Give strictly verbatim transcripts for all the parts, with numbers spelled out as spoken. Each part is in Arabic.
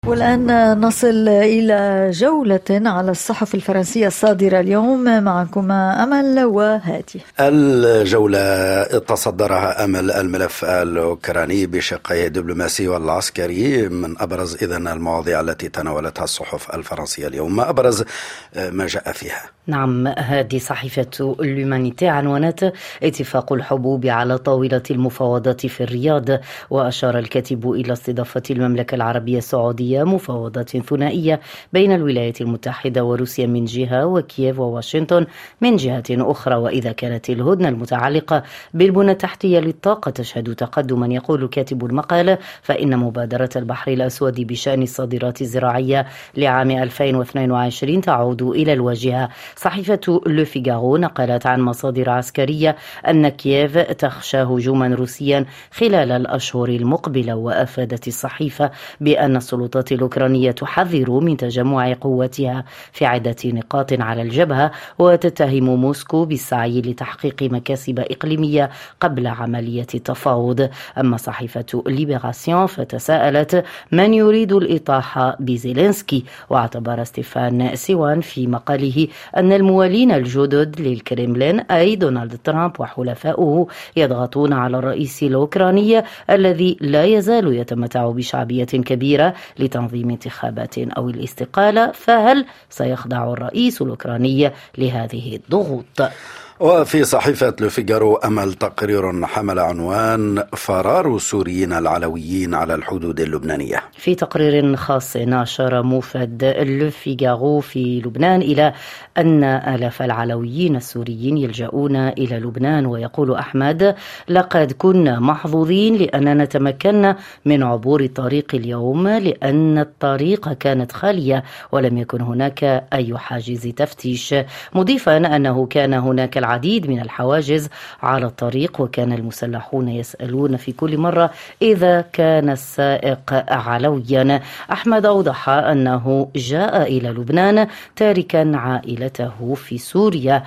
والآن نصل إلى جولة على الصحف الفرنسية الصادرة اليوم. معكما أمل وهادي. الجولة تصدرها أمل الملف الأوكراني بشقيه الدبلوماسي والعسكري. من أبرز إذن المواضيع التي تناولتها الصحف الفرنسية اليوم، ما أبرز ما جاء فيها؟ نعم، هذه صحيفة اليومانيتي عنونت اتفاق الحبوب على طاولة المفاوضات في الرياض، وأشار الكاتب إلى استضافة المملكة العربية السعودية مفاوضات ثنائية بين الولايات المتحدة وروسيا من جهة وكييف وواشنطن من جهة أخرى. وإذا كانت الهدنة المتعلقة بالبنى التحتية للطاقة تشهد تقدما، يقول كاتب المقال، فإن مبادرة البحر الأسود بشأن الصادرات الزراعية لعام ألفين واثنين وعشرين تعود إلى الواجهة. صحيفة لو فيغارو نقلت عن مصادر عسكرية أن كييف تخشى هجوما روسيا خلال الأشهر المقبلة، وأفادت الصحيفة بأن السلطات الأوكرانية تحذر من تجمع قوتها في عدة نقاط على الجبهة، وتتهم موسكو بالسعي لتحقيق مكاسب إقليمية قبل عملية التفاوض. أما صحيفة ليبراسيون فتساءلت من يريد الإطاحة بزيلينسكي، واعتبر ستيفان سيوان في مقاله أن الموالين الجدد للكريملين أي دونالد ترامب وحلفاؤه يضغطون على الرئيس الأوكراني الذي لا يزال يتمتع بشعبية كبيرة لتنظيم انتخابات أو الاستقالة، فهل سيخضع الرئيس الأوكراني لهذه الضغوط؟ وفي صحيفة لو فيغارو أمل تقرير حمل عنوان فرار السوريين العلويين على الحدود اللبنانية. في تقرير خاص ناشر موفد لو فيغارو في لبنان إلى أن آلاف العلويين السوريين يلجؤون إلى لبنان، ويقول أحمد: لقد كنا محظوظين لأننا تمكنا من عبور الطريق اليوم، لأن الطريق كانت خالية ولم يكن هناك أي حاجز تفتيش، مضيفا أنه كان هناك العديد من الحواجز على الطريق، وكان المسلحون يسألون في كل مرة إذا كان السائق علويا. أحمد أوضح أنه جاء إلى لبنان تاركا عائلته في سوريا،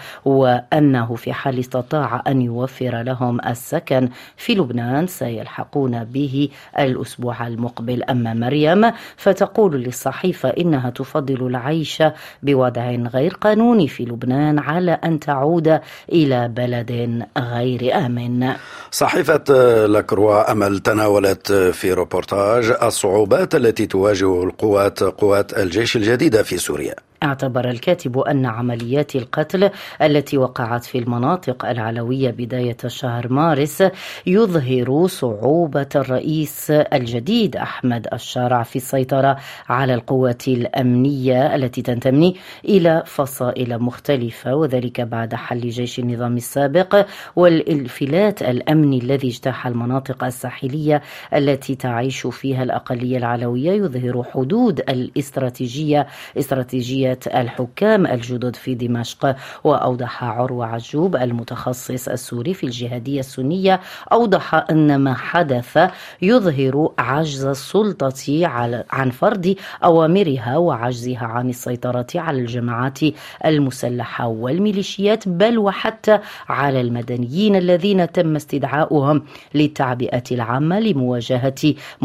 وأنه في حال استطاع أن يوفر لهم السكن في لبنان سيلحقون به الأسبوع المقبل. أما مريم فتقول للصحيفة إنها تفضل العيش بوضع غير قانوني في لبنان على أن تعود إلى بلد غير آمن. صحيفة لاكروا أمل تناولت في روبورتاج الصعوبات التي تواجه القوات قوات الجيش الجديدة في سوريا. اعتبر الكاتب أن عمليات القتل التي وقعت في المناطق العلوية بداية شهر مارس يظهر صعوبة الرئيس الجديد أحمد الشارع في السيطرة على القوات الأمنية التي تنتمي إلى فصائل مختلفة، وذلك بعد حل جيش النظام السابق والانفلات الأمني الذي اجتاح المناطق الساحلية التي تعيش فيها الأقلية العلوية. يظهر حدود الاستراتيجية استراتيجية الحكام الجدد في دمشق. وأوضح عروة عجوب المتخصص السوري في الجهادية السنية، أوضح أن ما حدث يظهر عجز السلطة عن فرض أوامرها وعجزها عن السيطرة على الجماعات المسلحة والميليشيات، بل وحتى على المدنيين الذين تم استدعاؤهم للتعبئة العامة لمواجهة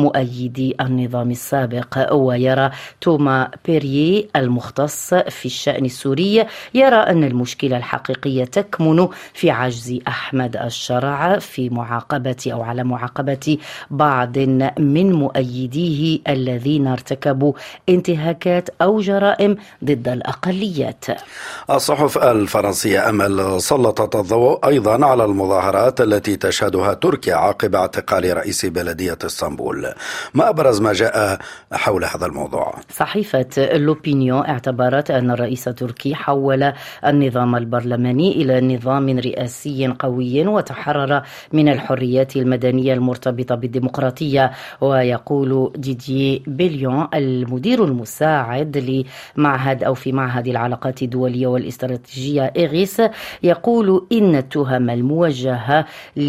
مؤيدي النظام السابق. ويرى توما بيريي المختص في الشأن السوري يرى أن المشكلة الحقيقية تكمن في عجز أحمد الشرع في معاقبة أو على معاقبة بعض من مؤيديه الذين ارتكبوا انتهاكات أو جرائم ضد الأقليات. الصحف الفرنسية أمل سلطت الضوء أيضا على المظاهرات التي تشهدها تركيا عقب اعتقال رئيس بلدية اسطنبول. ما أبرز ما جاء حول هذا الموضوع؟ صحيفة لوبينيون اعتبرت أن الرئيس التركي حول النظام البرلماني إلى نظام رئاسي قوي وتحرر من الحريات المدنية المرتبطة بالديمقراطية. ويقول ديدييه بيليون المدير المساعد لمعهد أو في معهد العلاقات الدولية والاستراتيجية إغيس، يقول إن التهم الموجهة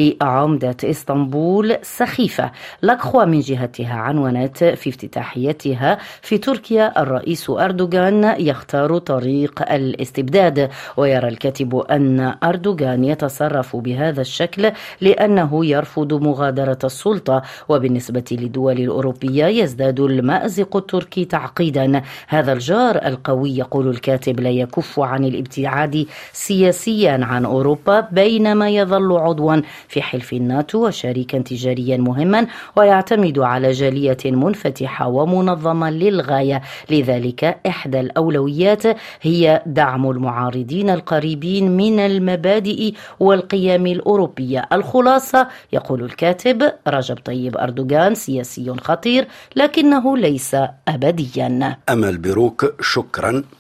لعمدة اسطنبول سخيفة. لاكخوا من جهتها عنونت في افتتاحيتها في تركيا الرئيس أردوغان يختار طريق الاستبداد. ويرى الكاتب أن أردوغان يتصرف بهذا الشكل لأنه يرفض مغادرة السلطة. وبالنسبة للدول الأوروبية يزداد المأزق التركي تعقيدا. هذا الجار القوي يقول الكاتب لا يكف عن الابتعاد سياسيا عن أوروبا بينما يظل عضوا في حلف الناتو وشريكا تجاريا مهما ويعتمد على جالية منفتحة ومنظمة للغاية. لذلك إحدى الأولويات هي دعم المعارضين القريبين من المبادئ والقيم الأوروبية. الخلاصة يقول الكاتب رجب طيب أردوغان سياسي خطير لكنه ليس أبديا. أمل بروك، شكرا.